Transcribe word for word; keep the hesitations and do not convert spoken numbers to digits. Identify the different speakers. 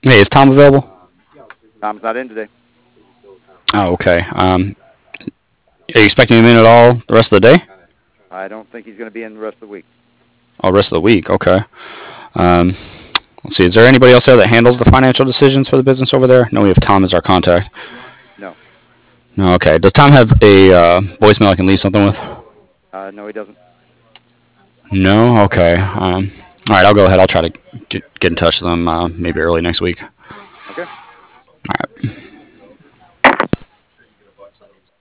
Speaker 1: Hey, is Tom available?
Speaker 2: Tom's not in today.
Speaker 1: Oh, okay. Um, are you expecting him in at all the rest of the day?
Speaker 2: I don't think he's going to be in the rest of the week.
Speaker 1: Oh, rest of the week. Okay. Um, let's see. Is there anybody else there that handles the financial decisions for the business over there? No, we have Tom as our contact.
Speaker 2: No.
Speaker 1: No. Okay. Does Tom have a uh, voicemail I can leave something with?
Speaker 2: Uh, no, he doesn't.
Speaker 1: No. Okay. Um, all right. I'll go ahead. I'll try to get, get in touch with them uh, maybe early next week.
Speaker 2: Okay.
Speaker 1: All right.